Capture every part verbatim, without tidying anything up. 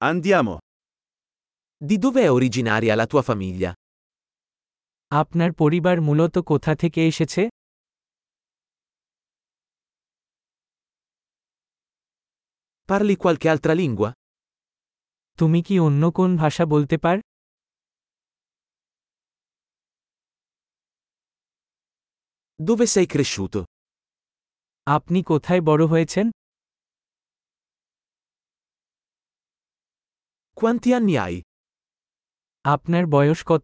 Andiamo. Di dove è originaria la tua famiglia? আপনার পরিবার মূলত কোথা থেকে এসেছে? Parli qualche altra lingua? তুমি কি অন্য কোন ভাষা বলতে পার? Dove sei cresciuto? আপনি কোথায় বড় হয়েছেন? Quanti anni hai? আপনার বয়স কত?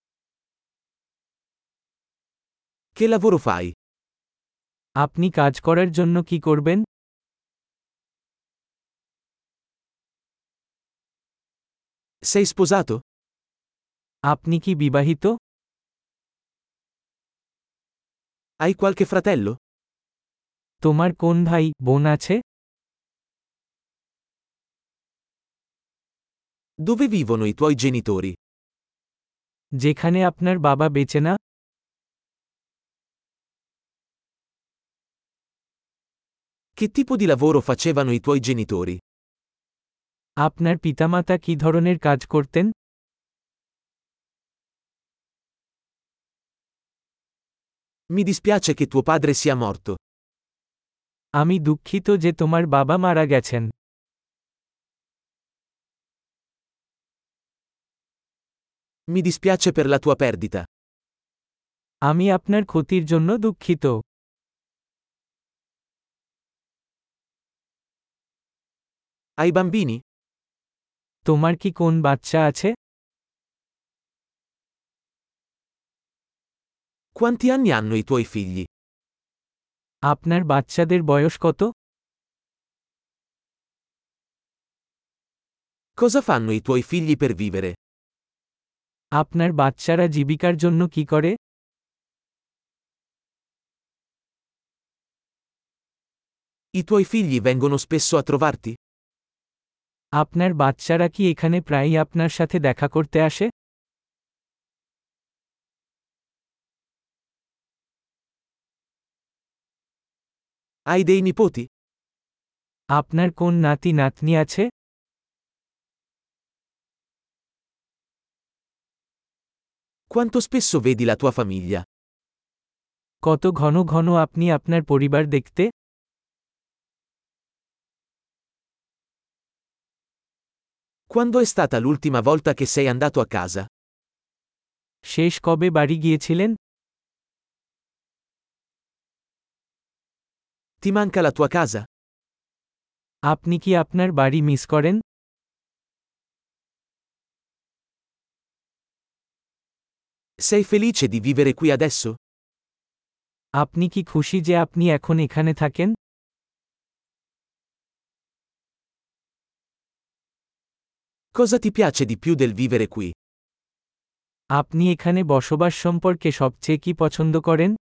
Che lavoro fai? আপনি কাজ করার জন্য কি করবেন? Sei sposato? আপনি কি বিবাহিত? Hai qualche fratello? তোমার কোন ভাই, বোন আছে? Dove vivono i tuoi genitori? যেখানে আপনার বাবা বেঁচে না? Che tipo di lavoro facevano i tuoi genitori? আপনার পিতামাতা কি ধরনের কাজ করতেন? Mi dispiace che tuo padre sia morto. আমি দুঃখিত যে তোমার বাবা মারা গেছেন। Mi dispiace per la tua perdita. আমি আপনার ক্ষতির জন্য দুঃখিত। Hai bambini? তোমার কি কোন বাচ্চা আছে? Quanti anni hanno i tuoi figli? আপনার বাচ্চাদের বয়স কত? Cosa fanno i tuoi figli per vivere? আপনার বাচ্চারা জীবিকার জন্য কি করে? I tuoi figli vengono spesso a trovarti? আপনার বাচ্চারা কি এখানে প্রায়ই আপনার সাথে দেখা করতে আসে? Hai dei nipoti? আপনার কোন নাতি নাতনি আছে? Quanto spesso vedi la tua famiglia? কত ঘন ঘন আপনি আপনার পরিবার দেখতে? Quando è stata l'ultima volta che sei andato a casa? শেষ কবে বাড়ি গিয়েছিলেন? Ti manca la tua casa? আপনি কি আপনার বাড়ি মিস করেন? Sei felice di vivere qui adesso? আপনি কি খুশি যে আপনি এখন এখানে থাকেন? Cosa ti piace di più del vivere qui? আপনি এখানে বসবাস সম্পর্কে সবচেয়ে কি পছন্দ করেন?